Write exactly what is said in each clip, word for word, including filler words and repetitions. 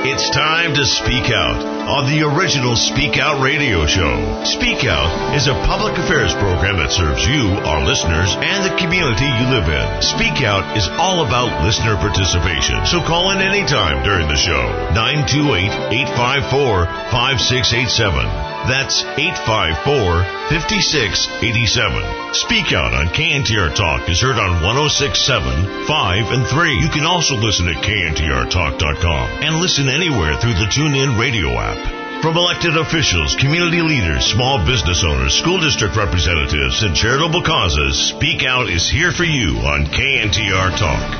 It's time to speak out on the original Speak Out radio show. Speak Out is a public affairs program that serves you, our listeners, and the community you live in. Speak Out is all about listener participation, so call in anytime during the show. nine two eight, eight five four, five six eight seven. That's eight five four, five six eight seven. Speak Out on K N T R Talk is heard on one oh six point seven, five, and three. You can also listen at K N T R talk dot com and listen anywhere through the TuneIn radio app. From elected officials, community leaders, small business owners, school district representatives, and charitable causes, Speak Out is here for you on K N T R Talk.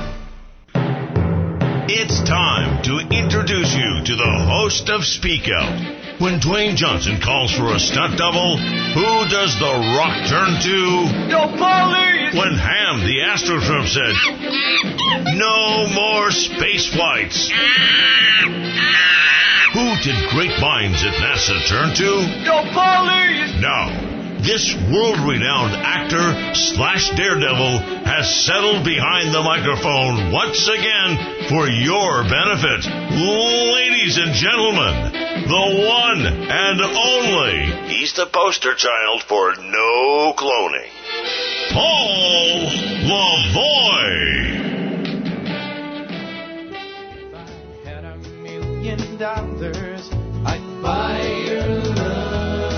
It's time to introduce you to the host of Speak Out. When Dwayne Johnson calls for a stunt double, who does The Rock turn to? Yo, Paulie! When Ham, the Astroturf, said, no more space flights. Who did great minds at NASA turn to? Yo, Paulie! Now, this world-renowned actor slash daredevil has settled behind the microphone once again for your benefit. Ladies and gentlemen, the one and only. He's the poster child for no cloning. Paul Lavoie. If I had a million dollars, I'd buy your love.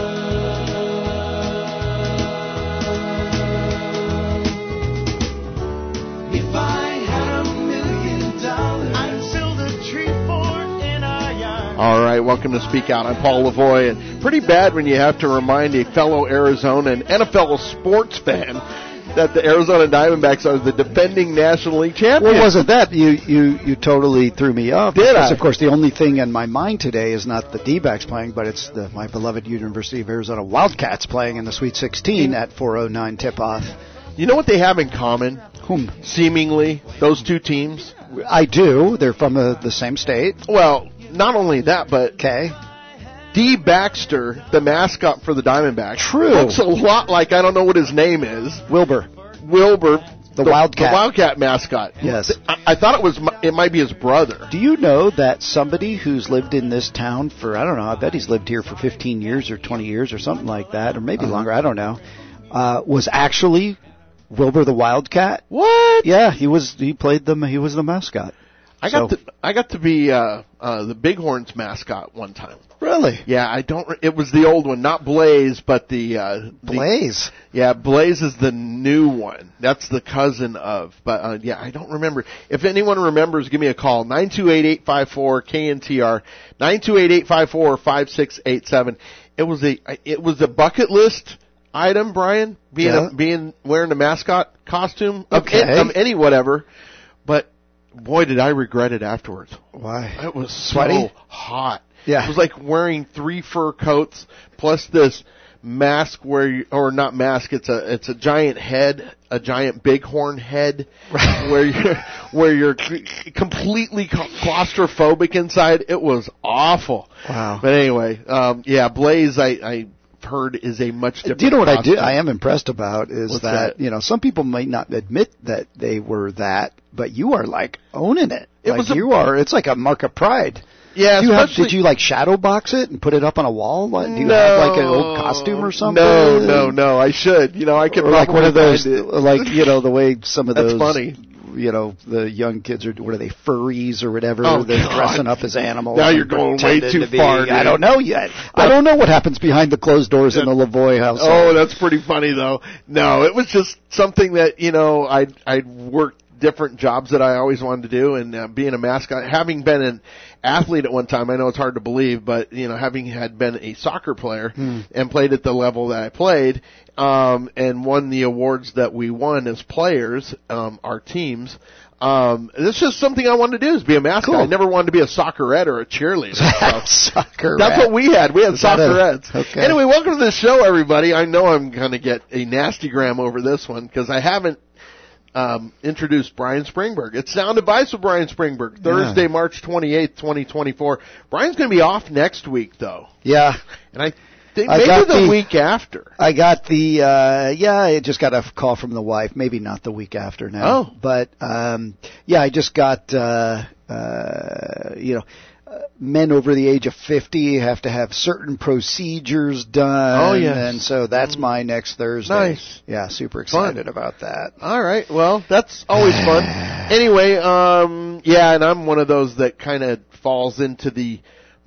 If I had a million dollars, I'd build a tree fort in our yard. All right, welcome to Speak Out. I'm Paul Lavoie, and pretty bad when you have to remind a fellow Arizonan and a fellow sports fan that the Arizona Diamondbacks are the defending National League champions. Well, wasn't that? You you, you totally threw me off. Did because, I? Of course, the only thing in my mind today is not the D-backs playing, but it's the my beloved University of Arizona Wildcats playing in the Sweet sixteen at four oh nine tip-off. You know what they have in common? Whom? Seemingly, those two teams? I do. They're from the, the same state. Well, not only that, but Okay. D. Baxter, the mascot for the Diamondbacks, True. looks a lot like, I don't know what his name is, Wilbur, Wilbur, the, Wildcat. the Wildcat mascot. Yes. I, I thought it was, it might be his brother. Do you know that somebody who's lived in this town for, I don't know, I bet he's lived here for fifteen years or twenty years or something like that, or maybe Uh-huh. longer, I don't know, uh, was actually Wilbur the Wildcat? What? Yeah, he was. He played them. He was the mascot. I got So- to I got to be uh, uh, the Bighorns mascot one time. Really? Yeah, I don't. Re- it was the old one, not Blaze, but the uh, the- Blaze. Yeah, Blaze is the new one. That's the cousin of. But uh, yeah, I don't remember. If anyone remembers, give me a call. nine two eight, eight five four, K N T R. nine two eight, eight five four, five six eight seven. It was a it was a bucket list item, Brian, being Yeah. a, being wearing a mascot costume of, Okay. any, of any whatever. But boy, did I regret it afterwards. Why? It was Sweaty? so hot. Yeah. It was like wearing three fur coats plus this mask where you, or not mask, it's a it's a giant head, a giant bighorn head where you're where you're completely claustrophobic inside. It was awful. Wow. But anyway, um yeah, Blaze I I heard is a much different Do you know what costume. I do? I am impressed about is What's that, that? you know, some people might not admit that they were that, but you are like owning it. It like was a- you are. It's like a mark of pride. Yeah, Do you have, especially- did you like shadow box it and put it up on a wall? Like, do you no, have like an old costume or something? No, no, no. I should. You know, I could Or like one of probably those, find it. like, you know, the way some of That's those, funny. you know, the young kids are, what are they, furries or whatever? Oh, They're God. dressing up as animals. Now and you're going way pretending too to be- far, dude. I don't know yet. I don't know what happens behind the closed doors in the Lavoie house. Oh, that's pretty funny though. No, it was just something that, you know, I I worked different jobs that I always wanted to do, and uh, being a mascot, having been an athlete at one time, I know it's hard to believe, but you know, having had been a soccer player Hmm. and played at the level that I played, um, and won the awards that we won as players, um, our teams. Um, this is just something I wanted to do, is be a mascot. Cool. I never wanted to be a soccerette or a cheerleader. So. Soccer. That's what we had. We had Is that a- soccerettes. okay. Anyway, welcome to the show, everybody. I know I'm going to get a nasty gram over this one because I haven't um, introduced Brian Springberg. It's Sound Advice with Brian Springberg, Thursday, March twenty-eighth, twenty twenty-four. Brian's going to be off next week, though. Yeah. And I think I maybe got the, the- week after. I got the, uh, yeah, I just got a call from the wife. Maybe not the week after now. Oh. But, um, yeah, I just got, uh, uh, you know, uh, men over the age of fifty have to have certain procedures done. Oh, yes. And so that's my next Thursday. Nice. Yeah, super excited Fun. about that. All right. Well, that's always fun. Anyway, um, yeah, and I'm one of those that kind of falls into the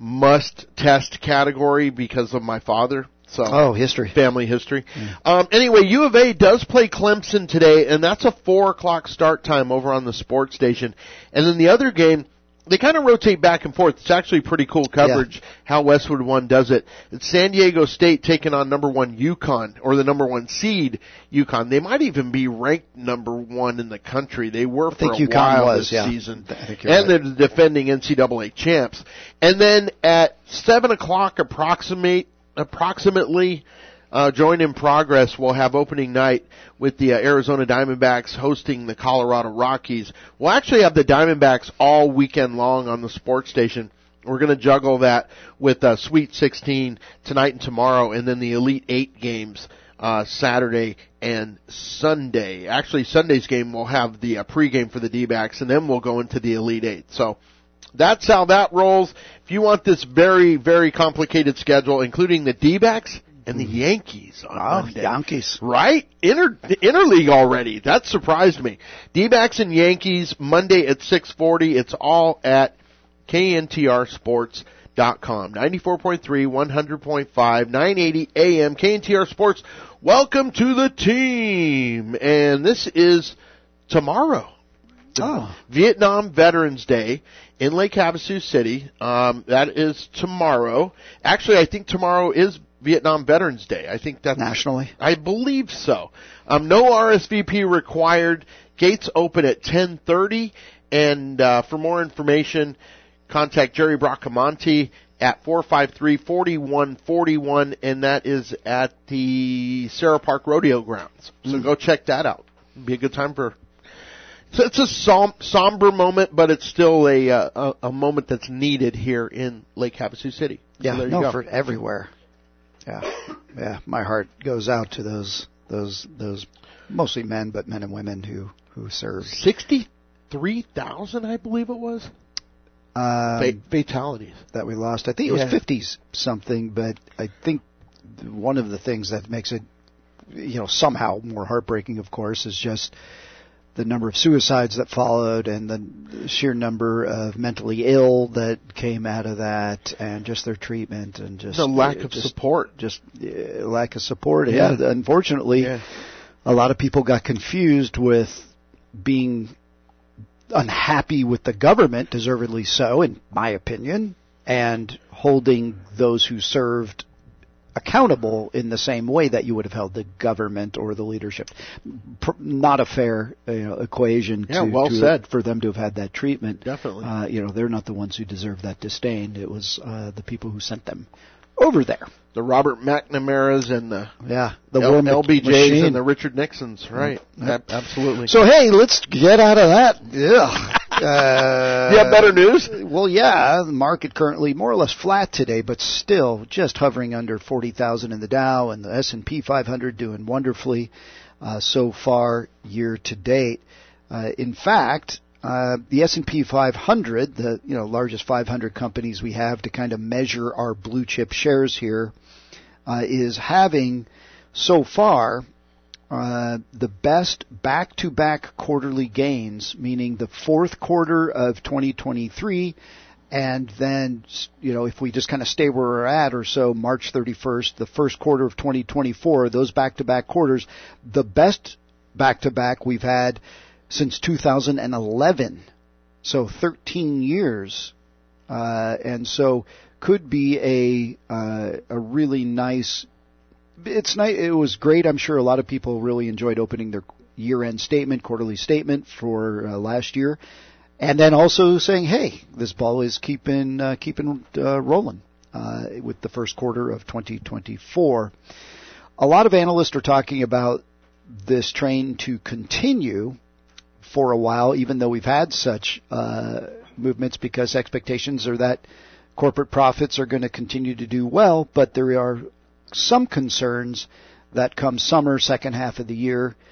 must-test category because of my father. So, oh, history. Family history. Mm. Um, anyway, U of A does play Clemson today, and that's a four o'clock start time over on the sports station. And then the other game, they kind of rotate back and forth. It's actually pretty cool coverage yeah. how Westwood One does it. It's San Diego State taking on number one UConn, or the number one seed UConn. They might even be ranked number one in the country. They were for a UConn while was, this yeah. season. I think and right. they're the defending N C double A champs. And then at seven o'clock approximate, approximately, uh, Join in Progress will have opening night with the uh, Arizona Diamondbacks hosting the Colorado Rockies. We'll actually have the Diamondbacks all weekend long on the sports station. We're going to juggle that with uh, Sweet sixteen tonight and tomorrow, and then the Elite Eight games uh, Saturday and Sunday. Actually, Sunday's game will have the uh, pregame for the D-backs, and then we'll go into the Elite Eight. So that's how that rolls. If you want this very, very complicated schedule, including the D-backs and the Yankees on oh, Monday. Yankees. Right? Inter, interleague already. That surprised me. D-backs and Yankees, Monday at six forty. It's all at K N T R sports dot com. ninety-four point three, one hundred point five, nine eighty A M. K N T R Sports. Welcome to the team. And this is tomorrow. Oh. Vietnam Veterans Day in Lake Havasu City. Um, that is tomorrow. Actually, I think tomorrow is Vietnam Veterans Day. I think that's nationally. I believe so. Um, no R S V P required. Gates open at ten thirty. And uh, for more information, contact Jerry Bracamonte at four five three, four one four one, and that is at the Sarah Park Rodeo Grounds. So mm. go check that out. It'll be a good time for. So it's a som- somber moment, but it's still a, uh, a a moment that's needed here in Lake Havasu City. Yeah, so there you no, go. for everywhere. Yeah, yeah. My heart goes out to those those those mostly men, but men and women who who serve. Sixty-three thousand, I believe it was. Um, Fa- fatalities that we lost. I think it yeah. was fifty something, but I think one of the things that makes it, you know, somehow more heartbreaking, of course, is just the number of suicides that followed and the sheer number of mentally ill that came out of that, and just their treatment and just the lack of just, support. Just uh, lack of support. Yeah, yeah. Unfortunately, yeah. a lot of people got confused with being unhappy with the government, deservedly so, in my opinion, and holding those who served accountable in the same way that you would have held the government or the leadership. Not a fair you know, equation yeah, to, well to, said. for them to have had that treatment. Definitely. Uh, you know, they're not the ones who deserve that disdain. It was uh, the people who sent them over there. The Robert McNamara's and the yeah the L- L B J's machine. and the Richard Nixons, right? Yep. Absolutely. So hey, let's get out of that. Yeah. Uh, you have better news? Well, yeah. The market currently more or less flat today, but still just hovering under forty thousand in the Dow, and the S and P five hundred doing wonderfully uh, so far year to date. Uh, in fact, uh, the S and P five hundred, the you know largest five hundred companies we have to kind of measure our blue chip shares here, uh, is having so far Uh, the best back-to-back quarterly gains, meaning the fourth quarter of twenty twenty-three, and then, you know, if we just kind of stay where we're at or so, March thirty-first, the first quarter of twenty twenty-four, those back-to-back quarters, the best back-to-back we've had since two thousand eleven. So thirteen years. Uh, and so could be a, uh, a really nice It's nice. It was great. I'm sure a lot of people really enjoyed opening their year-end statement, quarterly statement for uh, last year, and then also saying, "Hey, this ball is keeping uh, keeping uh, rolling uh, with the first quarter of twenty twenty-four." A lot of analysts are talking about this train to continue for a while, even though we've had such uh, movements, because expectations are that corporate profits are going to continue to do well, but there are some concerns that come summer, second half of the year,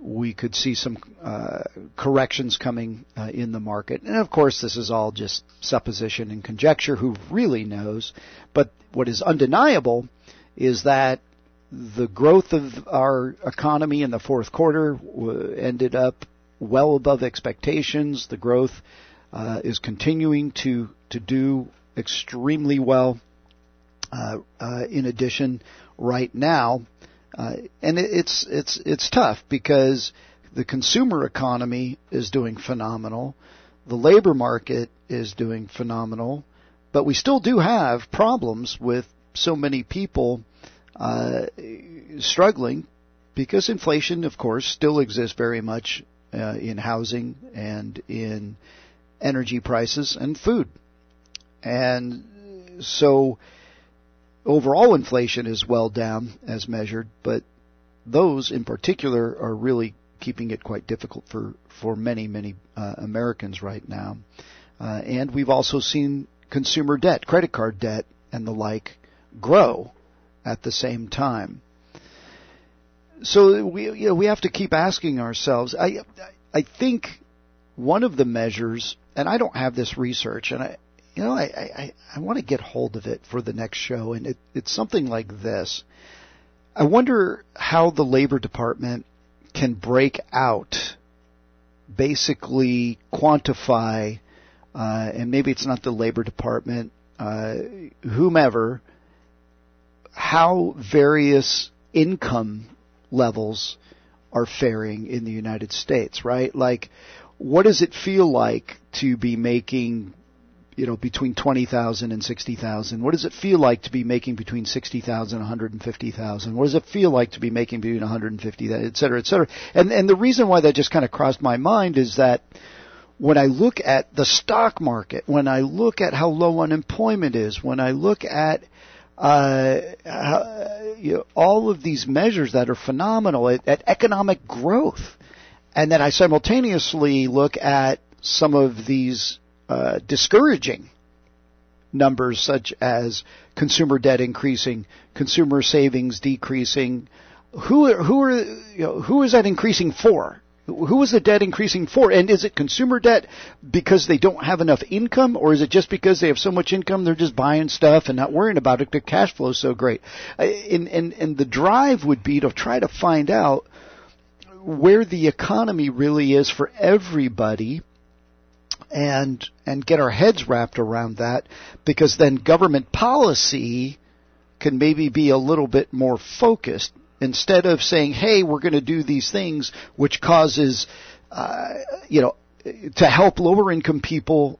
we could see some uh, corrections coming uh, in the market. And of course, this is all just supposition and conjecture. Who really knows? But what is undeniable is that the growth of our economy in the fourth quarter w- ended up well above expectations. The growth uh, is continuing to, to do extremely well. Uh, uh, in addition, right now, uh, and it, it's it's it's tough because the consumer economy is doing phenomenal, the labor market is doing phenomenal, but we still do have problems with so many people uh, struggling because inflation, of course, still exists very much uh, in housing and in energy prices and food, and so. Overall inflation is well down as measured, but those in particular are really keeping it quite difficult for, for many, many uh, Americans right now. Uh, and we've also seen consumer debt, credit card debt, and the like grow at the same time. So we you know, we have to keep asking ourselves. I I think one of the measures, and I don't have this research, and I. You know, I, I, I want to get hold of it for the next show, and it, it's something like this. I wonder how the Labor Department can break out, basically quantify, uh, and maybe it's not the Labor Department, uh, whomever, how various income levels are faring in the United States, right? Like, what does it feel like to be making you know, between twenty thousand and sixty thousand? What does it feel like to be making between sixty thousand and one hundred fifty thousand? What does it feel like to be making between one hundred fifty, et cetera, et cetera? And, and the reason why that just kind of crossed my mind is that when I look at the stock market, when I look at how low unemployment is, when I look at uh, how, you know, all of these measures that are phenomenal at, at economic growth, and then I simultaneously look at some of these Uh, discouraging numbers such as consumer debt increasing, consumer savings decreasing. Who who are you know, who is that increasing for? Who is the debt increasing for? And is it consumer debt because they don't have enough income, or is it just because they have so much income they're just buying stuff and not worrying about it? The cash flow is so great. And, and, and the drive would be to try to find out where the economy really is for everybody, and and get our heads wrapped around that, because then government policy can maybe be a little bit more focused. Instead of saying, hey, we're going to do these things which causes, uh, you know, to help lower income people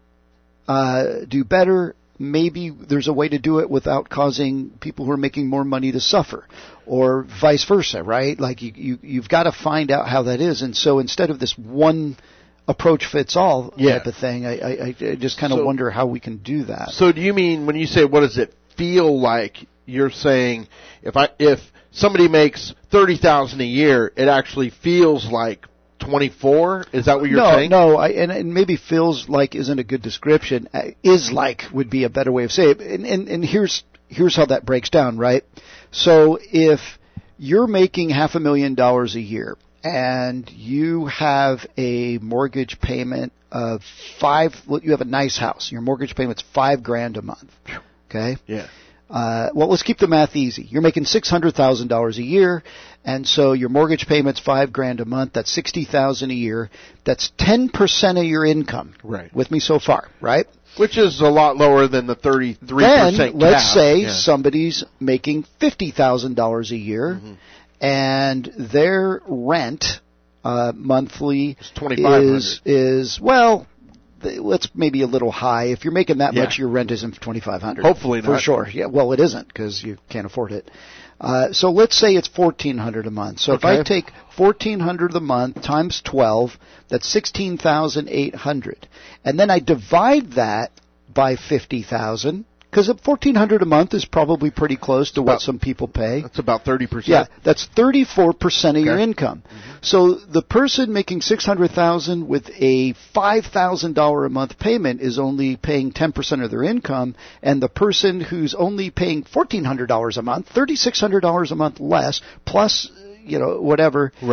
uh, do better, maybe there's a way to do it without causing people who are making more money to suffer, or vice versa, right? Like you, you you've got to find out how that is. And so instead of this one approach fits all yeah. type of thing, I, I, I just kind of so, wonder how we can do that. So do you mean when you say what does it feel like, you're saying if I if somebody makes thirty thousand a year, it actually feels like twenty-four? Is that what you're no, saying? No, I, and, and maybe feels like isn't a good description. Uh, is like would be a better way of saying it. And, and, and here's here's how that breaks down, right? So if you're making half a million dollars a year, and you have a mortgage payment of five, well, you have a nice house. Your mortgage payment's five grand a month. Okay? Yeah. Uh, well, let's keep the math easy. You're making six hundred thousand dollars a year, and so your mortgage payment's five grand a month. That's sixty thousand a year. That's ten percent of your income. Right. With me so far, right? Which is a lot lower than the thirty-three percent Then, cap. let's say yeah. somebody's making fifty thousand dollars a year, mm-hmm. and their rent uh, monthly is, is, well, let's maybe a little high. If you're making that yeah. much, your rent isn't twenty-five hundred dollars. Hopefully not. For sure. Yeah, well, it isn't because you can't afford it. Uh, so let's say it's fourteen hundred dollars a month. So okay. if I take fourteen hundred dollars a month times twelve, that's sixteen thousand eight hundred dollars. And then I divide that by fifty thousand dollars, because fourteen hundred dollars a month is probably pretty close to about, what some people pay. That's about thirty percent. Yeah, that's thirty-four percent of okay. your income. Mm-hmm. So the person making six hundred thousand dollars with a five thousand dollars a month payment is only paying ten percent of their income, and the person who's only paying fourteen hundred dollars a month, three thousand six hundred dollars a month less, plus, you know, whatever, right.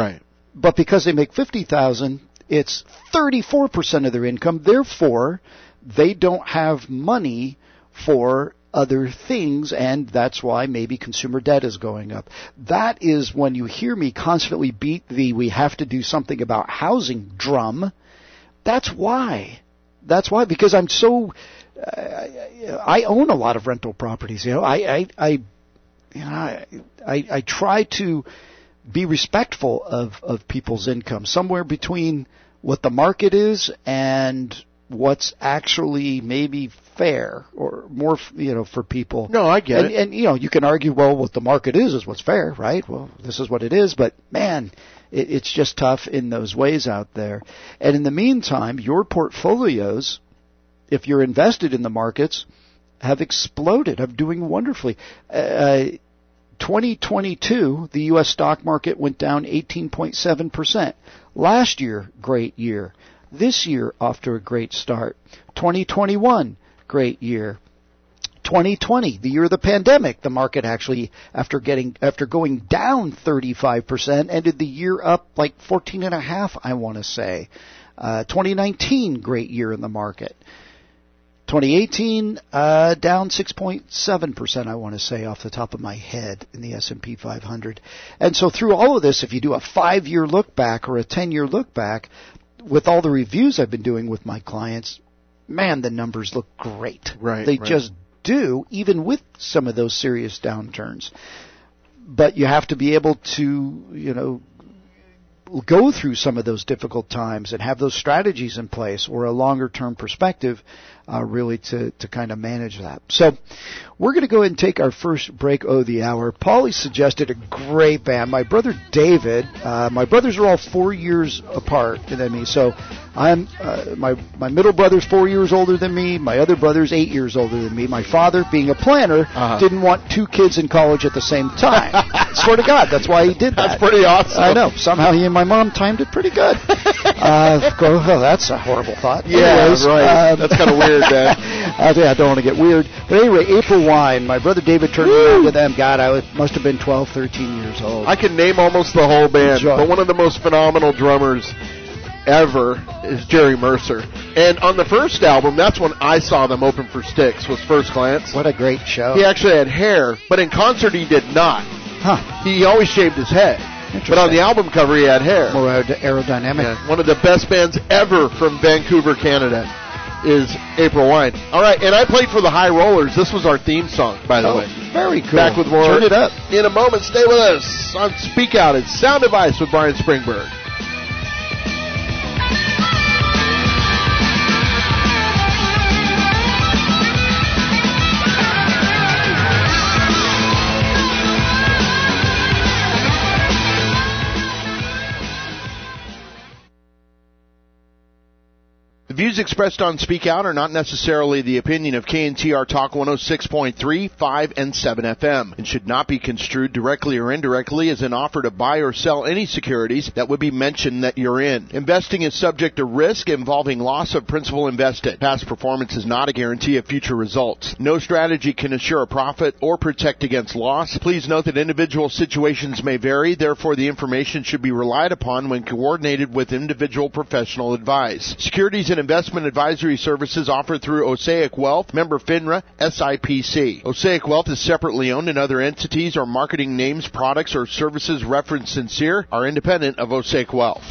but because they make fifty thousand dollars, it's thirty-four percent of their income. Therefore, they don't have money for other things, and that's why maybe consumer debt is going up. That is when you hear me constantly beat the "we have to do something about housing" drum. That's why. That's why, because I'm so. Uh, I own a lot of rental properties. You know, I, I, I, you know, I, I, I try to be respectful of of people's income, somewhere between what the market is and what's actually maybe fair or more, you know, for people. No, I get and, it. And, you know, you can argue, well, what the market is is what's fair, right? Well, this is what it is. But, man, it, it's just tough in those ways out there. And in the meantime, your portfolios, if you're invested in the markets, have exploded, have doing wonderfully. Uh, twenty twenty-two, the U S stock market went down eighteen point seven percent. Last year, great year. This year, off to a great start. twenty twenty-one, great year. twenty twenty, the year of the pandemic, the market actually, after getting, after going down thirty-five percent, ended the year up like fourteen and a half, I want to say. Uh, twenty nineteen, great year in the market. twenty eighteen, uh, down six point seven percent, I want to say, off the top of my head in the S and P five hundred. And so through all of this, if you do a five-year look back or a ten-year look back, with all the reviews I've been doing with my clients, man, the numbers look great. Right, they right. just do, even with some of those serious downturns. But you have to be able to, you know, go through some of those difficult times and have those strategies in place or a longer-term perspective uh, really to, to kind of manage that. So we're going to go ahead and take our first break of the hour. Paulie suggested a great band. My brother David, uh, my brothers are all four years apart than me, so I'm uh, my my middle brother's four years older than me. My other brother's eight years older than me. My father, being a planner, uh-huh. didn't want two kids in college at the same time. Swear to God, that's why he did that. That's pretty awesome. I know. Somehow he and my mom timed it pretty good. uh, go, oh, that's a horrible thought. Yeah, Anyways, right. Um, That's kind of weird, man. I, I don't want to get weird. But anyway, April Wine, my brother David turned me on to them. God, I was, must have been twelve, thirteen years old. I can name almost the whole band, Enjoy. but one of the most phenomenal drummers ever is Jerry Mercer. And on the first album, that's when I saw them open for Styx, was First Glance. What a great show. He actually had hair, but in concert he did not. Huh. He always shaved his head. But on the album cover he had hair. More aer- aerodynamic. Yeah, one of the best bands ever from Vancouver, Canada is April Wine. All right, and I played for the High Rollers. This was our theme song, by the Oh, way. very cool. Back with more. Turn it up. In a moment, stay with us on Speak Out. It's Sound Advice with Brian Springberg. The views expressed on Speak Out are not necessarily the opinion of K N T R Talk one oh six point three, five, and seven F M and should not be construed directly or indirectly as an offer to buy or sell any securities that would be mentioned that you're in. Investing is subject to risk involving loss of principal invested. Past performance is not a guarantee of future results. No strategy can assure a profit or protect against loss. Please note that individual situations may vary, therefore the information should be relied upon when coordinated with individual professional advice. Securities and investment advisory services offered through Osaic Wealth, member FINRA, S I P C. Osaic Wealth is separately owned, and other entities or marketing names, products, or services referenced in S E R are independent of Osaic Wealth.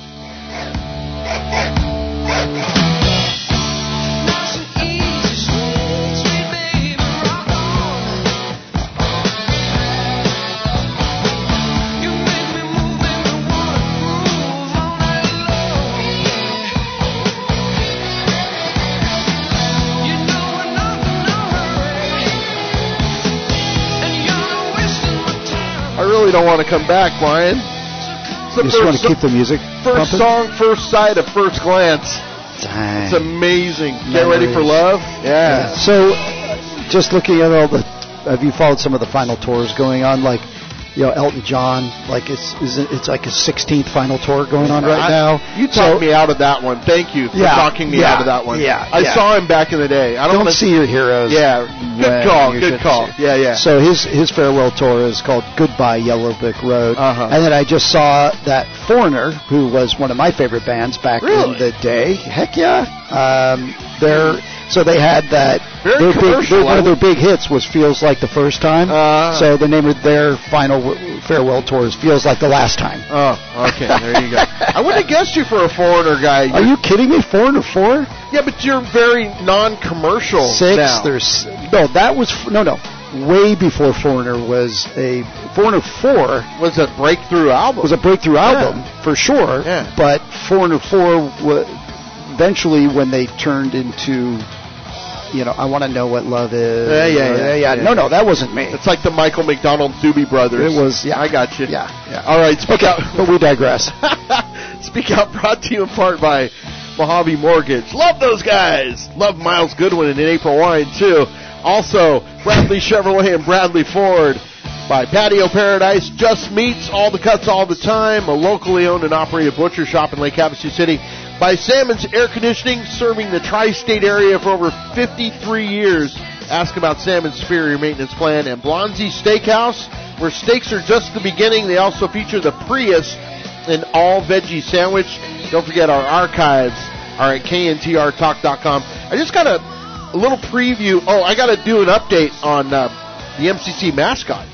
I really don't want to come back, Brian. It's the You just want first, to keep the music first pumping? song, first sight of First Glance. Dang. It's amazing. Get ready for Memories. love? Yeah. Yeah. So, uh, just looking at all the, have you followed some of the final tours going on? Like, you know, Elton John, like it's it's like his sixteenth final tour going on right I, now. You talked so, me out of that one. Thank you for yeah, talking me yeah, out of that one. Yeah, I yeah. saw him back in the day. I don't, don't wanna see your heroes. Yeah, good call, good call. Yeah, yeah. So his his farewell tour is called Goodbye Yellow Brick Road. Uh-huh. And then I just saw that Foreigner, who was one of my favorite bands back really? in the day. Heck yeah. Um, they're So they had that. Very their commercial. Big, their, one of their big hits was Feels Like the First Time. Uh, so the name of their final w- farewell tour is Feels Like the Last Time. Oh, okay. There you go. I wouldn't have guessed you for a Foreigner guy. You're, Are you kidding me? Foreigner four? Yeah, but you're very non-commercial Six. now. There's no. That was no, no. Way before Foreigner was a Foreigner four was a breakthrough album. Was a breakthrough album yeah. for sure. Yeah. But Foreigner four was eventually when they turned into. You know, I want to know what love is. Yeah, yeah, yeah, yeah, yeah. No, no, that wasn't me. It's like the Michael McDonald Doobie Brothers. It was, yeah. I got you. Yeah, yeah. All right, speak okay, out. But we digress. Speak Out brought to you in part by Mojave Mortgage. Love those guys. Love Miles Goodwin and April Wine, too. Also, Bradley Chevrolet and Bradley Ford. By Patio Paradise, Just Meats, all the cuts all the time, a locally owned and operated butcher shop in Lake Havasu City. By Salmon's Air Conditioning, serving the tri-state area for over fifty-three years. Ask about Salmon's Superior Maintenance Plan. And Blonzi Steakhouse, where steaks are just the beginning. They also feature the Prius, an all-veggie sandwich. Don't forget our archives are at K N T R talk dot com. I just got a, a little preview. Oh, I got to do an update on uh, the M C C mascot.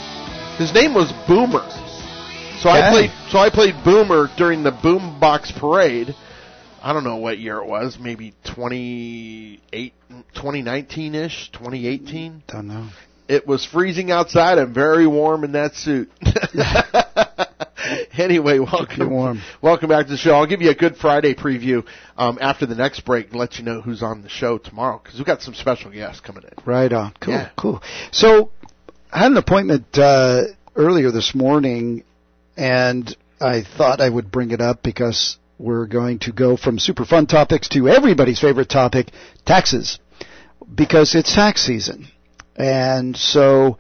His name was Boomer. So okay. I played so I played Boomer during the Boombox Parade. I don't know what year it was, maybe twenty-eight, twenty nineteen-ish, twenty eighteen. Don't know. It was freezing outside and very warm in that suit. Anyway, welcome warm. welcome back to the show. I'll give you a Good Friday preview um, after the next break and let you know who's on the show tomorrow because we've got some special guests coming in. Right on. Cool, yeah. cool. So I had an appointment uh, earlier this morning, and I thought I would bring it up because we're going to go from super fun topics to everybody's favorite topic, taxes, because it's tax season. And so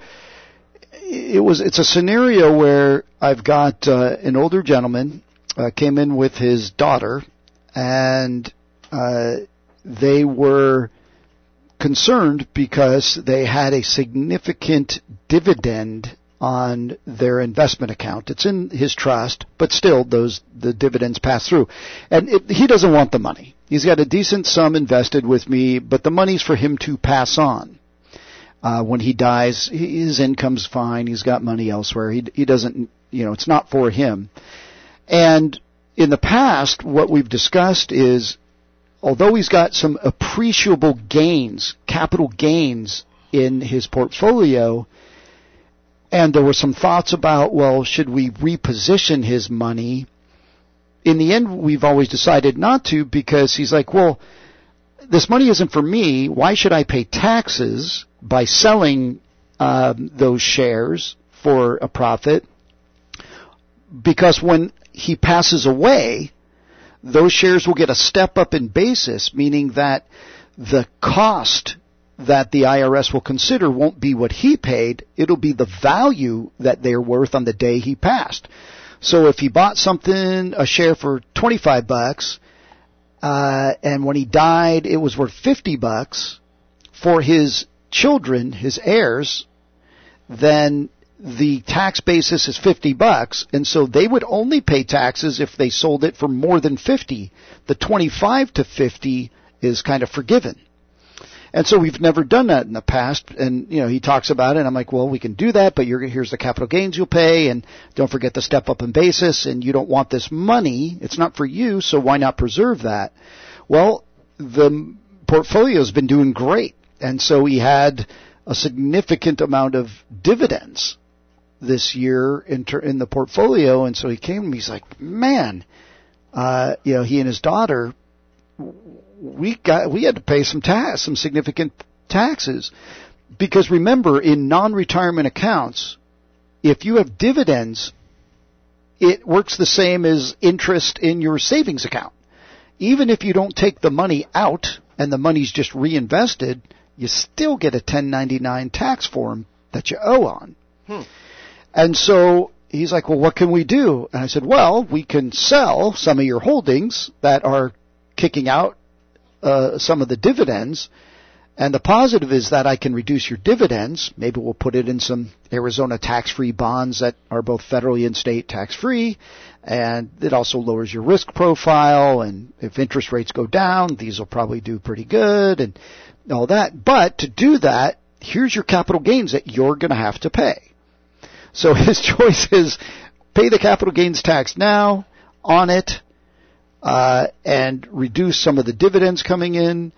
it was. It's a scenario where I've got uh, an older gentleman uh, came in with his daughter, and uh, they were concerned because they had a significant dividend on their investment account. It's in his trust, but still those the dividends pass through. And it, he doesn't want the money. He's got a decent sum invested with me, but the money's for him to pass on. Uh, when he dies, his income's fine. He's got money elsewhere. He, he doesn't, you know, it's not for him. And in the past, what we've discussed is, although he's got some appreciable gains, capital gains in his portfolio, and there were some thoughts about, well, should we reposition his money? In the end, we've always decided not to because he's like, well, this money isn't for me. Why should I pay taxes by selling um, those shares for a profit? Because when he passes away, those shares will get a step up in basis, meaning that the cost that the I R S will consider won't be what he paid, it'll be the value that they're worth on the day he passed. So if he bought something, a share for twenty-five bucks, uh, and when he died it was worth fifty bucks, for his children, his heirs, then the tax basis is fifty bucks, and so they would only pay taxes if they sold it for more than fifty. The twenty-five to fifty is kind of forgiven. And so we've never done that in the past, and you know he talks about it, and I'm like, well, we can do that, but you're, here's the capital gains you'll pay, and don't forget the step up in basis, and you don't want this money, it's not for you, so why not preserve that? Well, the portfolio's been doing great, and so he had a significant amount of dividends this year in, ter- in the portfolio, and so he came to me, he's like, man, uh, you know, he and his daughter, we got we had to pay some tax, some significant taxes, because remember, in non-retirement accounts, if you have dividends, it works the same as interest in your savings account. Even if you don't take the money out and the money's just reinvested, you still get a ten ninety-nine tax form that you owe on. Hmm. And so he's like, well, what can we do? And I said, well, we can sell some of your holdings that are kicking out uh, some of the dividends. And the positive is that I can reduce your dividends. Maybe we'll put it in some Arizona tax-free bonds that are both federally and state tax-free. And it also lowers your risk profile. And if interest rates go down, these will probably do pretty good and all that. But to do that, here's your capital gains that you're going to have to pay. So his choice is pay the capital gains tax now on it uh, and reduce some of the dividends coming in,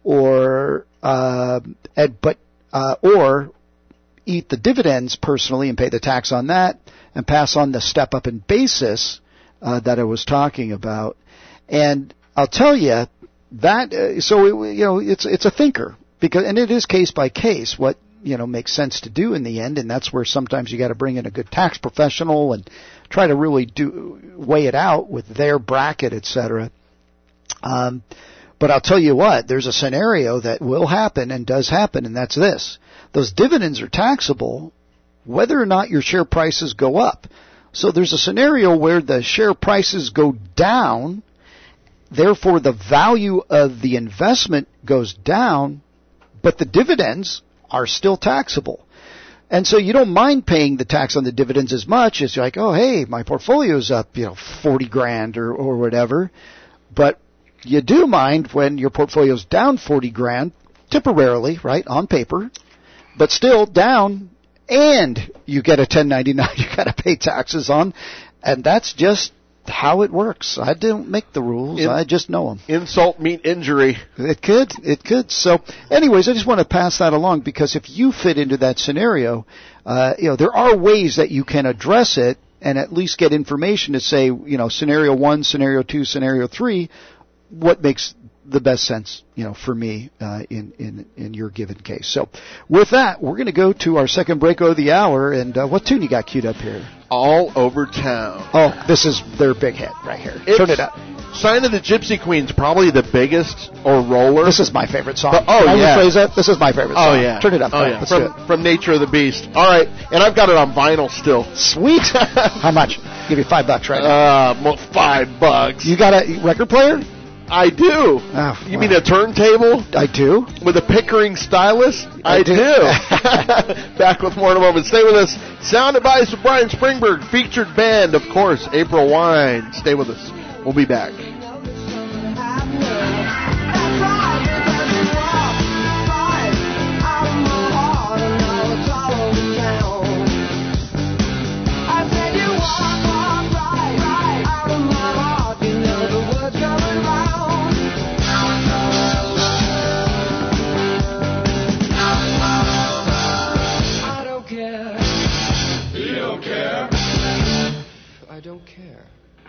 or uh, and, but uh, or eat the dividends personally and pay the tax on that and pass on the step up in basis uh, that I was talking about. And I'll tell you that uh, so it, you know it's it's a thinker because and it is case by case what you know makes sense to do in the end, and that's where sometimes you got to bring in a good tax professional and try to really do weigh it out with their bracket, et cetera. Um, but I'll tell you what, there's a scenario that will happen and does happen, and that's this: those dividends are taxable whether or not your share prices go up. So there's a scenario where the share prices go down, therefore the value of the investment goes down, but the dividends are still taxable. And so you don't mind paying the tax on the dividends as much as you're like, oh, hey, my portfolio's up, you know, forty grand or, or whatever. But you do mind when your portfolio's down forty grand, temporarily, right, on paper, but still down, and you get a ten ninety-nine you got to pay taxes on. And that's just how it works. I didn't make the rules. In, I just know them. Insult meet injury. It could. It could. So anyways, I just want to pass that along because if you fit into that scenario, uh, you know, there are ways that you can address it and at least get information to say, you know, scenario one, scenario two, scenario three, what makes the best sense, you know, for me uh, in, in, in your given case. So with that, we're going to go to our second break of the hour. And uh, what tune you got queued up here? All Over Town. Oh, this is their big hit right here. It's Turn it up. Sign of the Gypsy Queen's probably the biggest or roller. This is my favorite song. But, oh, Can yeah. I rephrase that? This is my favorite song. Oh, yeah. Turn it up. Oh, right, yeah. Let's From, do it. from Nature of the Beast. All right. And I've got it on vinyl still. Sweet. How much? Give you five bucks right now. Uh, well, five bucks. You got a record player? I do. Oh, you wow. mean a turntable? I do. With a Pickering stylus? I, I do. do. Back with more in a moment. Stay with us. Sound advice with Brian Springberg. Featured band, of course, April Wine. Stay with us. We'll be back. I don't care.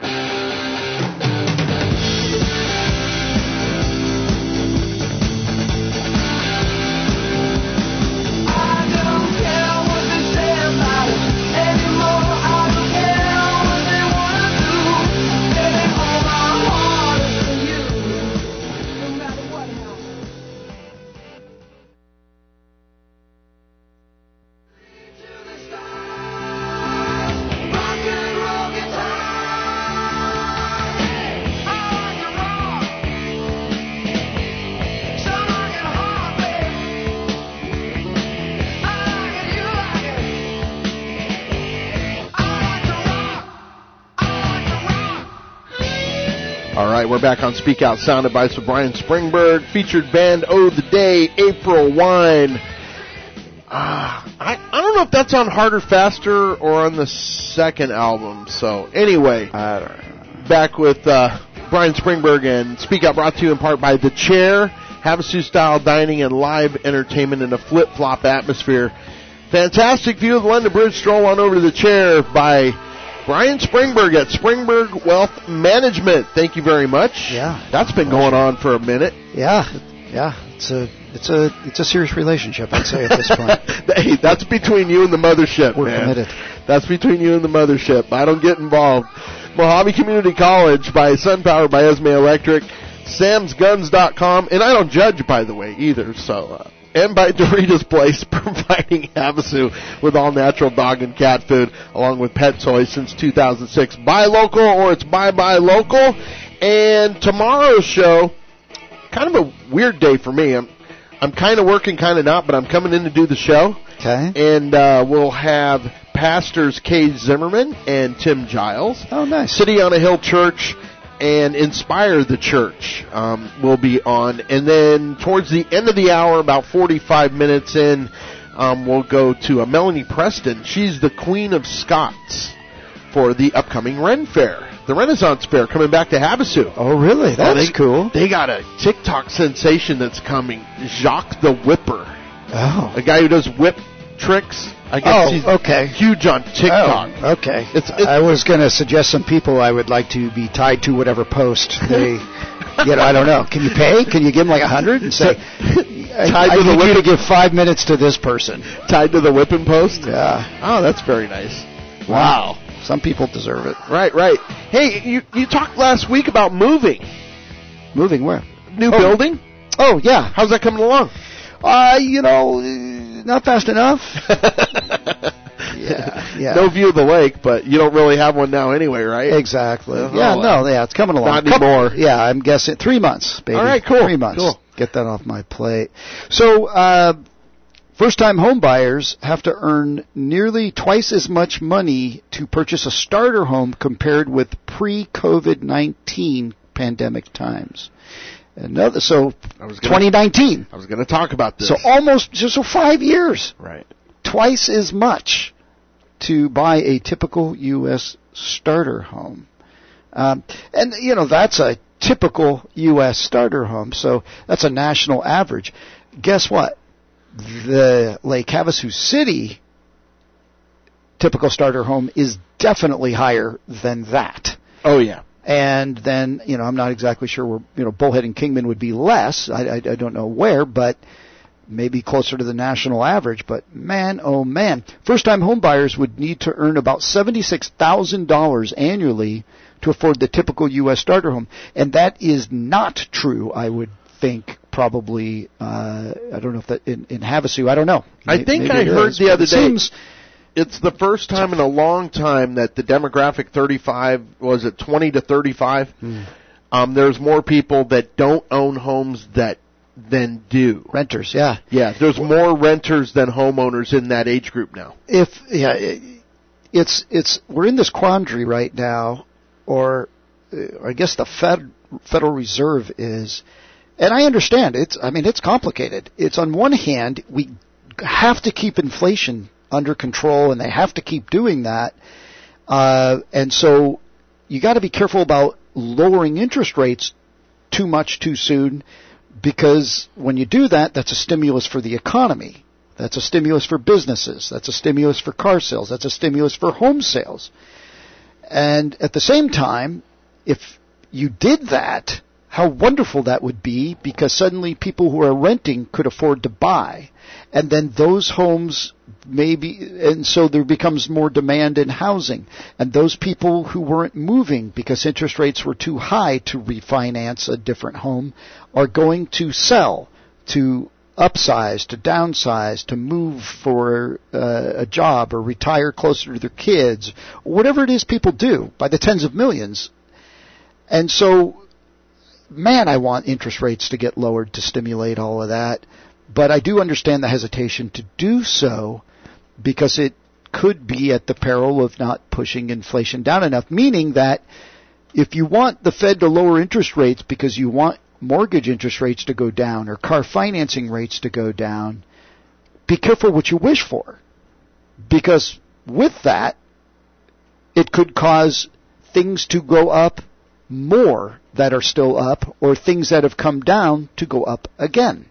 All right, we're back on Speak Out Sound Advice with Brian Springberg. Featured band of the day, April Wine. Uh, I, I don't know if that's on Harder, Faster or on the second album. So anyway, I don't know. Back with uh, Brian Springberg and Speak Out, brought to you in part by The Chair, Havasu-style dining and live entertainment in a flip-flop atmosphere. Fantastic view of the London Bridge. Stroll on over to The Chair by Brian Springberg at Springberg Wealth Management. Thank you very much. Yeah. That's been going on for a minute. Yeah, yeah. It's a it's a it's a serious relationship, I'd say, at this point. Hey, that's between you and the mothership, We're man. committed. That's between you and the mothership. I don't get involved. Mojave Community College by SunPower by Esme Electric. Sam's Guns dot com, and I don't judge, by the way, either, so... Uh, and by Dorita's Place, providing Havasu with all-natural dog and cat food, along with pet toys since two thousand six. Buy local, or it's buy-buy local. And tomorrow's show, kind of a weird day for me. I'm, I'm kind of working, kind of not, but I'm coming in to do the show. Okay. And uh, we'll have Pastors Kay Zimmerman and Tim Giles. Oh, nice. City on a Hill Church and Inspire the Church um, will be on. And then towards the end of the hour, about forty-five minutes in, um, we'll go to uh, Melanie Preston. She's the Queen of Scots for the upcoming Ren Fair. The Renaissance Fair coming back to Havasu. Oh, really? That's oh, they, cool. They got a TikTok sensation that's coming, Jacques the Whipper. Oh. A guy who does whip tricks. I guess oh, he's okay. huge on TikTok. Oh, okay. It's, it's, I was going to suggest some people I would like to be tied to whatever post they, you know, I don't know. Can you pay? Can you give them like a hundred and say, I, tied I to the need you whip- to give five minutes to this person. Tied to the whipping post? Yeah. Oh, that's very nice. Wow. Some people deserve it. Right, right. Hey, you you talked last week about moving. Moving where? New oh. building? Oh, yeah. How's that coming along? Uh, you know, uh, not fast enough. yeah, yeah. No view of the lake, but you don't really have one now anyway, right? Exactly. Uh-huh. Yeah, no, yeah, it's coming along. Not anymore. Couple, yeah, I'm guessing three months, baby. All right, cool. Three months. Cool. Get that off my plate. So, uh, first-time home buyers have to earn nearly twice as much money to purchase a starter home compared with pre-COVID nineteen pandemic times. Another, so I was gonna, twenty nineteen. I was going to talk about this. So almost just so five years. Right. Twice as much to buy a typical U S starter home. Um, and, you know, that's a typical U S starter home, so that's a national average. Guess what? The Lake Havasu City typical starter home is definitely higher than that. Oh, yeah. And then, you know, I'm not exactly sure where, you know, Bullhead and Kingman would be less. I, I, I don't know where, but maybe closer to the national average. But man, oh man, first-time home buyers would need to earn about seventy-six thousand dollars annually to afford the typical U S starter home. And that is not true, I would think, probably, uh, I don't know if that, in, in Havasu, I don't know. I think I heard the other day, it's the first time in a long time that the demographic thirty-five, was it twenty to thirty-five? Hmm. Um, there's more people that don't own homes that than do. Renters, yeah. Yeah, there's more renters than homeowners in that age group now. If, yeah, it's, it's, we're in this quandary right now, or uh, I guess the Fed, Federal Reserve is, and I understand, it's, I mean, it's complicated. It's on one hand, we have to keep inflation under control, and they have to keep doing that. Uh, and so you got to be careful about lowering interest rates too much too soon, because when you do that, that's a stimulus for the economy. That's a stimulus for businesses. That's a stimulus for car sales. That's a stimulus for home sales. And at the same time, if you did that, how wonderful that would be, because suddenly people who are renting could afford to buy. And then those homes maybe, and so there becomes more demand in housing. And those people who weren't moving because interest rates were too high to refinance a different home are going to sell, to upsize, to downsize, to move for uh, a job or retire closer to their kids, whatever it is people do by the tens of millions. And so, man, I want interest rates to get lowered to stimulate all of that. But I do understand the hesitation to do so, because it could be at the peril of not pushing inflation down enough, meaning that if you want the Fed to lower interest rates because you want mortgage interest rates to go down or car financing rates to go down, be careful what you wish for. Because with that, it could cause things to go up more that are still up, or things that have come down to go up again.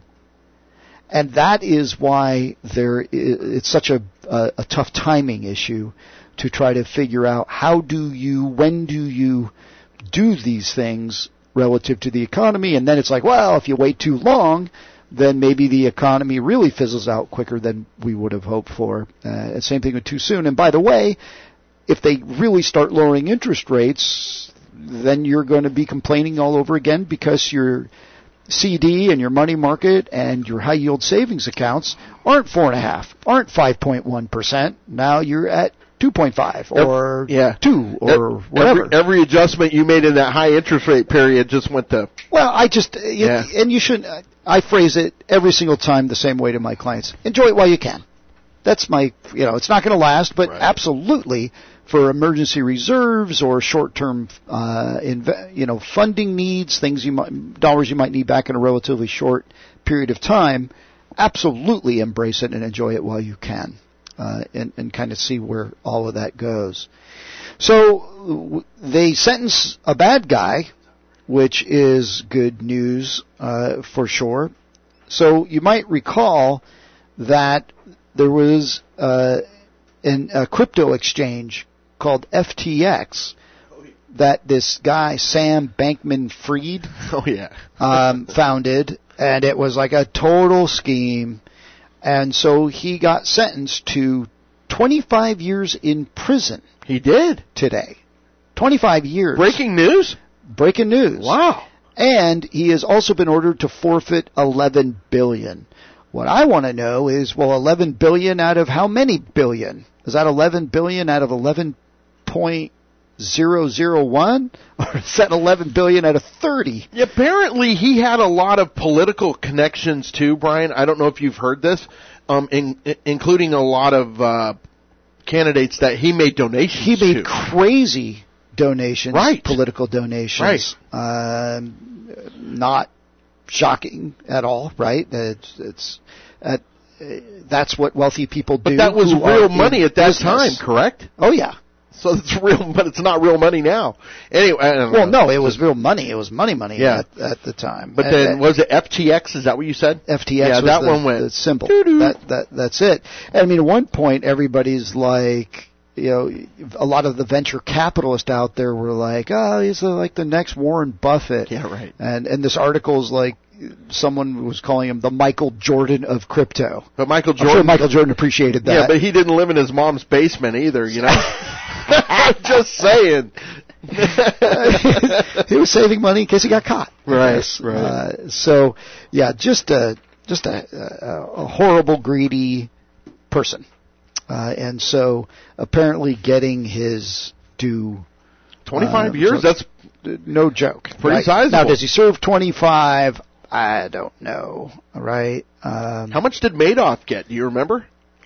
And that is why there it's such a, a, a tough timing issue to try to figure out how do you, when do you do these things relative to the economy. And then it's like, well, if you wait too long, then maybe the economy really fizzles out quicker than we would have hoped for. Uh, same thing with too soon. And by the way, if they really start lowering interest rates, then you're going to be complaining all over again because your C D and your money market and your high yield savings accounts aren't four and a half, aren't five point one percent. Now you're at two point five or yeah. two or every, whatever. Every adjustment you made in that high interest rate period just went to. Well, I just you, yeah. and you shouldn't. I phrase it every single time the same way to my clients. Enjoy it while you can. That's my, you know, it's not going to last, but right. absolutely for emergency reserves or short-term, uh, inv- you know, funding needs, things you might, dollars you might need back in a relatively short period of time, absolutely embrace it and enjoy it while you can, uh, and, and kind of see where all of that goes. So w- they sentence a bad guy, which is good news uh, for sure. So you might recall that there was uh, an, a crypto exchange called F T X that this guy, Sam Bankman-Fried, oh, yeah. um, founded, and it was like a total scheme. And so he got sentenced to twenty-five years in prison. He did? Today. twenty-five years. Breaking news? Breaking news. Wow. And he has also been ordered to forfeit eleven billion dollars. What I want to know is, well, eleven billion dollars out of how many billion? Is that eleven billion dollars out of eleven point zero zero one? Or is that eleven billion dollars out of thirty? Apparently he had a lot of political connections too, Brian. I don't know if you've heard this, um, in, in, including a lot of uh, candidates that he made donations He made to. crazy donations, right. political donations. Right. Um, not shocking at all, right? It's, it's uh, that's what wealthy people do. But that was real money at that business. time, correct? Oh, yeah. So it's real, but it's not real money now. Anyway, I don't well, know. no, it was real money. It was money, money yeah. at, at the time. But and, then was it F T X? Is that what you said? F T X. Yeah, was that the, one went the symbol. Doo-doo. That that that's it. And I mean, at one point, everybody's like, you know, a lot of the venture capitalists out there were like, oh, he's like the next Warren Buffett. Yeah, right. And and this article's like, someone was calling him the Michael Jordan of crypto. But Michael Jordan, I'm sure Michael Jordan appreciated that. Yeah, but he didn't live in his mom's basement either, you know. I'm just saying. He was saving money in case he got caught. Right, right. Uh, so, yeah, just a just a, a, a horrible, greedy person, uh, and so apparently getting his due. Twenty-five uh, years. So, that's no joke. Pretty right? sizable. Now, does he serve twenty-five? I don't know. All right. Um, How much did Madoff get? Do you remember?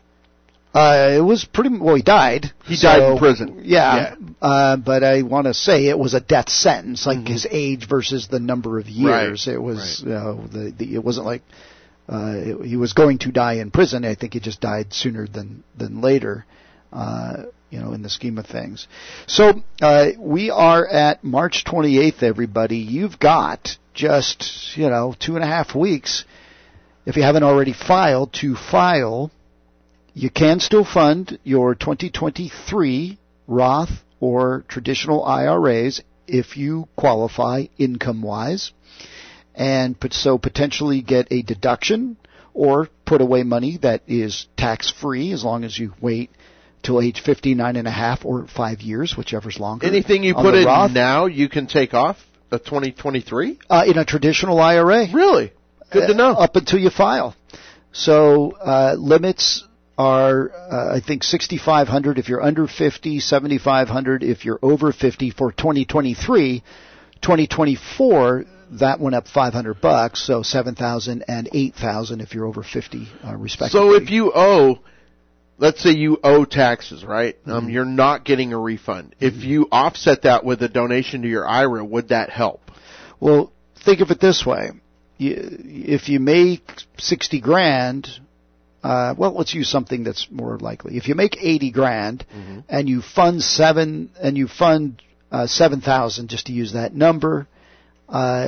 Uh, it was pretty. Well, he died. He so, died in prison. Yeah, yeah. Uh, but I want to say it was a death sentence, like mm-hmm. his age versus the number of years. Right. It was, right. you know, the, the it wasn't like uh, it, he was going to die in prison. I think he just died sooner than than later. Uh, you know, in the scheme of things. So uh, we are at March twenty-eighth. Everybody, you've got just you know two and a half weeks. If you haven't already filed, to file. You can still fund your twenty twenty-three Roth or traditional I R As if you qualify income-wise, and so potentially get a deduction or put away money that is tax-free as long as you wait till age fifty-nine and a half or five years, whichever's longer. Anything you put in Roth, now you can take off a twenty twenty-three? Uh, in a traditional I R A. Really? Good to know. Uh, up until you file. So uh, limits are, uh, I think, sixty-five hundred if you're under fifty, seventy-five hundred if you're over fifty for twenty twenty-three. twenty twenty-four, that went up five hundred bucks, so seven thousand and eight thousand if you're over fifty, uh, respectively. So if you owe, let's say you owe taxes, right? Mm-hmm. Um, you're not getting a refund. Mm-hmm. If you offset that with a donation to your I R A, would that help? Well, think of it this way. You, if you make sixty grand, Uh, well, let's use something that's more likely. If you make eighty grand mm-hmm. and you fund seven and you fund uh, seven thousand, just to use that number, uh,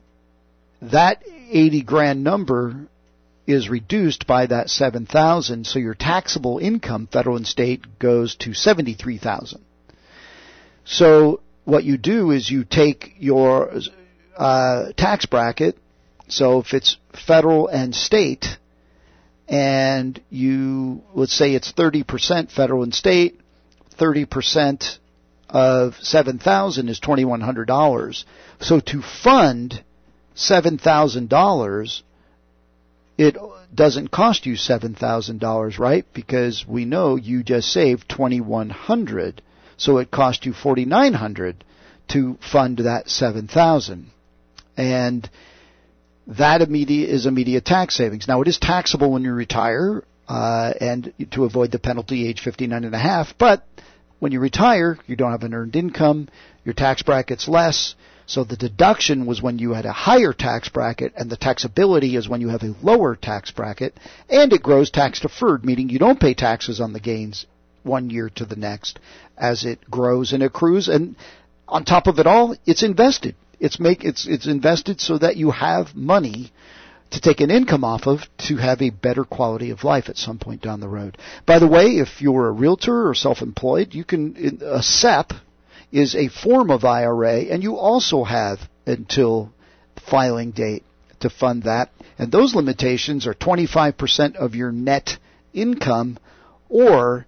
that eighty grand number is reduced by that seven thousand, so your taxable income, federal and state, goes to seventy-three thousand. So what you do is you take your uh, tax bracket. So if it's federal and state, and you, let's say it's thirty percent federal and state, thirty percent of seven thousand dollars is twenty-one hundred dollars. So to fund seven thousand dollars, it doesn't cost you seven thousand dollars, right? Because we know you just saved twenty-one hundred dollars. So it cost you forty-nine hundred dollars to fund that seven thousand dollars. And that immediate is immediate tax savings. Now, it is taxable when you retire, uh, and to avoid the penalty, age fifty-nine and a half. But when you retire, you don't have an earned income, your tax bracket's less. So the deduction was when you had a higher tax bracket, and the taxability is when you have a lower tax bracket, and it grows tax deferred, meaning you don't pay taxes on the gains one year to the next as it grows and accrues. And on top of it all, it's invested. It's make it's it's invested so that you have money to take an income off of to have a better quality of life at some point down the road. By the way, if you're a realtor or self-employed, you can a S E P is a form of I R A, and you also have until filing date to fund that. And those limitations are twenty-five percent of your net income, or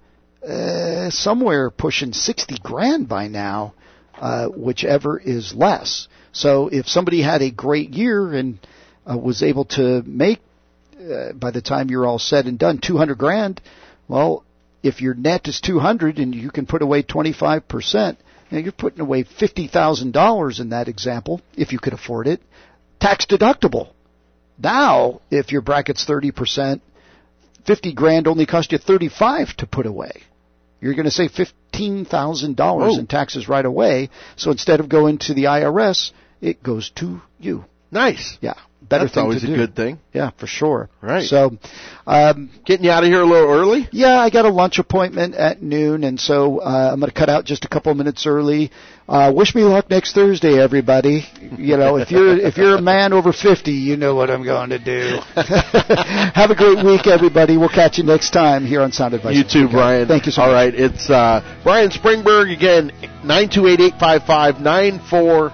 uh, somewhere pushing sixty grand by now, uh, whichever is less. So if somebody had a great year and uh, was able to make, uh, by the time you're all said and done, two hundred grand, well, if your net is two hundred and you can put away twenty-five percent, you know, you're putting away fifty thousand dollars in that example, if you could afford it, tax deductible. Now, if your bracket's thirty percent, fifty grand only cost you thirty-five to put away. You're going to save fifteen thousand dollars in taxes right away. So instead of going to the I R S, it goes to you. Nice. Yeah. Better That's thing always to a do. good thing. Yeah, for sure. Right. So, um, getting you out of here a little early? Yeah, I got a lunch appointment at noon, and so uh, I'm going to cut out just a couple of minutes early. Uh, wish me luck next Thursday, everybody. You know, if you're if you're a man over fifty, you know what I'm going to do. Have a great week, everybody. We'll catch you next time here on Sound Advice. You too, Brian. Thank you so All much. right, it's uh, Brian Springberg again. nine two eight, eight five five, nine four.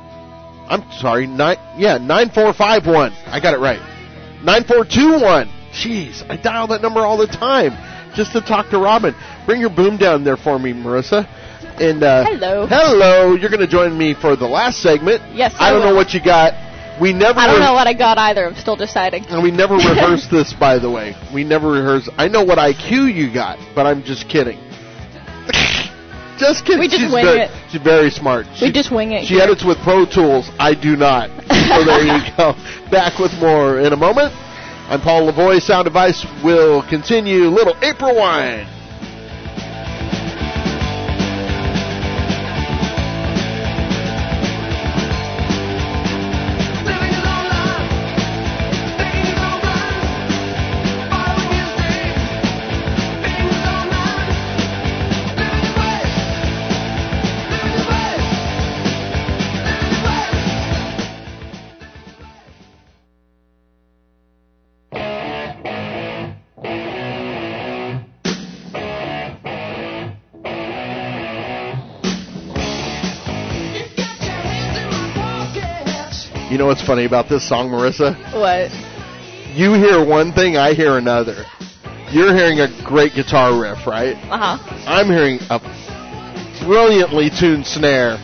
I'm sorry, nine, yeah, nine four five one. I got it right. nine four two one. Jeez, I dial that number all the time just to talk to Robin. Bring your boom down there for me, Marissa. And uh, Hello. Hello. You're going to join me for the last segment. Yes, I I don't will. know what you got. We never. I don't re- know what I got either. I'm still deciding. And we never rehearsed this, by the way. We never rehearsed. I know what I Q you got, but I'm just kidding. Just kidding. We just she's wing very, it. She's very smart. We She- just wing it She here. edits with Pro Tools. I do not. So there you go. Back with more in a moment. I'm Paul Lavoie. Sound Advice will continue. Little April Wine. You know what's funny about this song, Marissa? What? You hear one thing, I hear another. You're hearing a great guitar riff, right? Uh huh. I'm hearing a brilliantly tuned snare.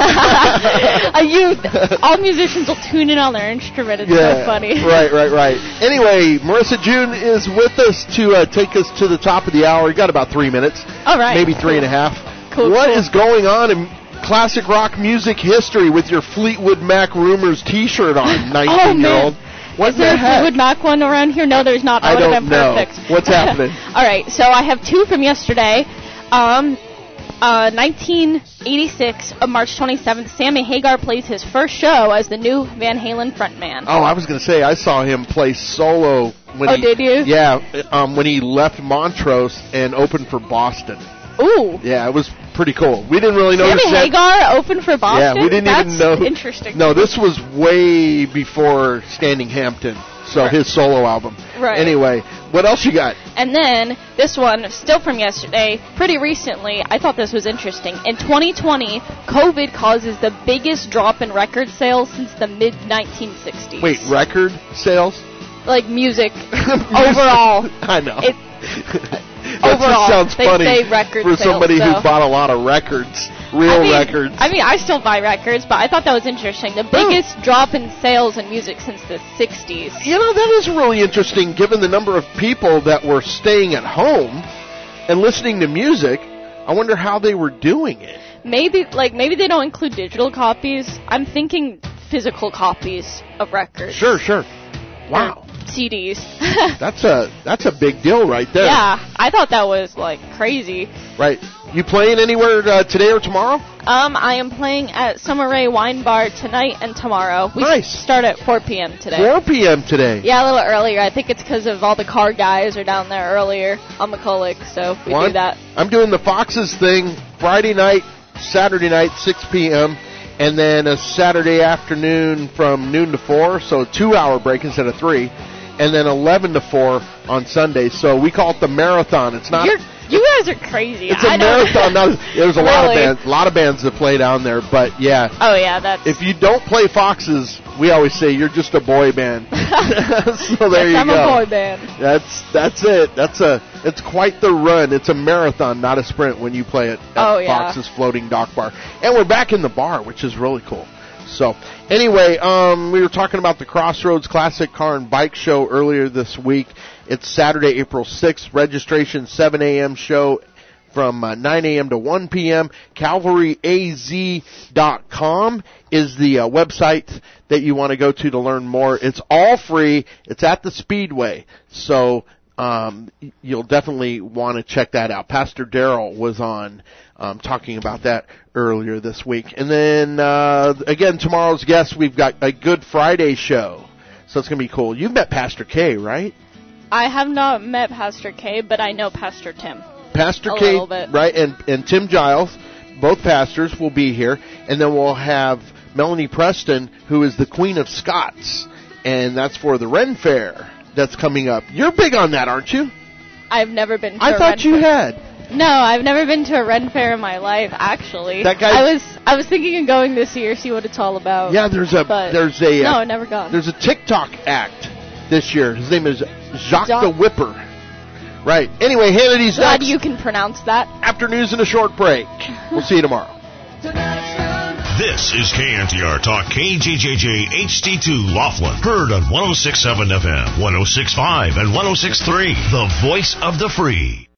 Are you? All musicians will tune in on their instrument. It's so funny. Right, right, right. Anyway, Marissa June is with us to uh, take us to the top of the hour. We got about three minutes. All right. Maybe three and a half. Cool. What cool. is going on in classic rock music history with your Fleetwood Mac Rumors T-shirt on, nineteen-year-old? What Is there the a heck? Fleetwood Mac one around here? No, there's not. That I would have don't been know. perfect. What's happening? All right, so I have two from yesterday. Um, uh, nineteen eighty-six, uh, March twenty-seventh, Sammy Hagar plays his first show as the new Van Halen frontman. Oh, I was going to say, I saw him play solo. When Oh, he, did you? Yeah, um, when he left Montrose and opened for Boston. Ooh. Yeah, it was pretty cool. We didn't really notice Sammy that. Hagar opened for Boston? Yeah, we didn't That's even know. Interesting. No, this was way before Standing Hampton, so Right. his solo album. Right. Anyway, what else you got? And then this one, still from yesterday, pretty recently, I thought this was interesting. In twenty twenty, COVID causes the biggest drop in record sales since the mid nineteen sixties. Wait, record sales? Like music overall. I know. It, that overall, just sounds they funny say record for sales, somebody so. who bought a lot of records. real I mean, records. I mean, I still buy records, but I thought that was interesting. The biggest drop in sales in music since the sixties. You know, that is really interesting given the number of people that were staying at home and listening to music. I wonder how they were doing it. Maybe, like, maybe they don't include digital copies. I'm thinking physical copies of records. Sure, sure. Wow. Or C Ds. That's a that's a big deal right there. Yeah, I thought that was, like, crazy. Right. You playing anywhere uh, today or tomorrow? Um, I am playing at Summer Rae Wine Bar tonight and tomorrow. We Nice. start at four p.m. today. four p.m. today. Yeah, a little earlier. I think it's because of all the car guys are down there earlier on McCulloch, so we Well, do that. I'm doing the Foxes thing Friday night, Saturday night, six p.m., and then a Saturday afternoon from noon to four, so a two-hour break instead of three, and then eleven to four on Sunday. So we call it the marathon. It's not. You're, you guys are crazy. It's a I don't- marathon. Not, there's a lot of Really? bands, a lot of bands that play down there, but yeah. Oh, yeah, that's... If you don't play Foxes, we always say you're just a boy band. So there yes, you I'm go. a boy band. That's that's it. That's a it's quite the run. It's a marathon, not a sprint when you play it at Oh, yeah. Fox's Floating Dock Bar. And we're back in the bar, which is really cool. So anyway, um, we were talking about the Crossroads Classic Car and Bike Show earlier this week. It's Saturday, April sixth. Registration seven a.m. show from uh, nine a.m. to one p.m. Calvary A Z dot com is the uh, website that you want to go to to learn more. It's all free. It's at the Speedway. So um, you'll definitely want to check that out. Pastor Darrell was on um, talking about that earlier this week. And then, uh, again, tomorrow's guest, we've got a Good Friday show. So it's going to be cool. You've met Pastor K, right? I have not met Pastor K, but I know Pastor Tim. Pastor A K, little bit. right, and, and Tim Giles, both pastors, will be here. And then we'll have Melanie Preston, who is the Queen of Scots. And that's for the Ren Fair that's coming up. You're big on that, aren't you? I've never been to I a thought Ren you Fair. had. No, I've never been to a Ren Fair in my life, actually. That guy- I was I was thinking of going this year, see what it's all about. Yeah, there's a But there's a no, uh, I've never gone. there's a TikTok act this year. His name is Jacques Jacques- the Whipper. Right. Anyway, Hannity's Glad next. you can pronounce that. After news and a short break. We'll see you tomorrow. This is K N T R Talk K J J J H D two Laughlin. Heard on one oh six point seven F M, one oh six point five, and one oh six point three. The voice of the free.